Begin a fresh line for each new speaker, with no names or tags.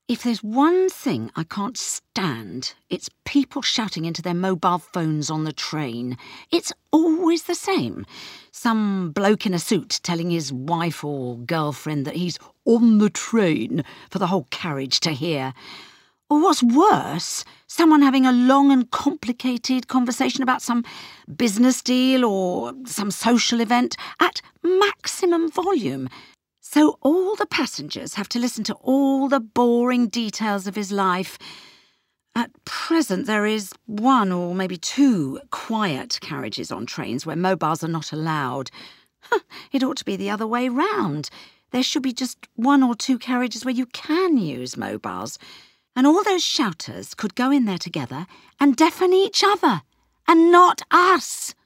If there's one thing I can't stand, it's people shouting into their mobile phones on the train. It's always the same. Some bloke in a suit telling his wife or girlfriend that he's on the train for the whole carriage to hear. Or what's worse, someone having a long and complicated conversation about some business deal or some social event at maximum volume. So all the passengers have to listen to all the boring details of his life. At present, there is one or maybe two quiet carriages on trains where mobiles are not allowed. It ought to be the other way round. There should be just one or two carriages where you can use mobiles. And all those shouters could go in there together and deafen each other, and not us.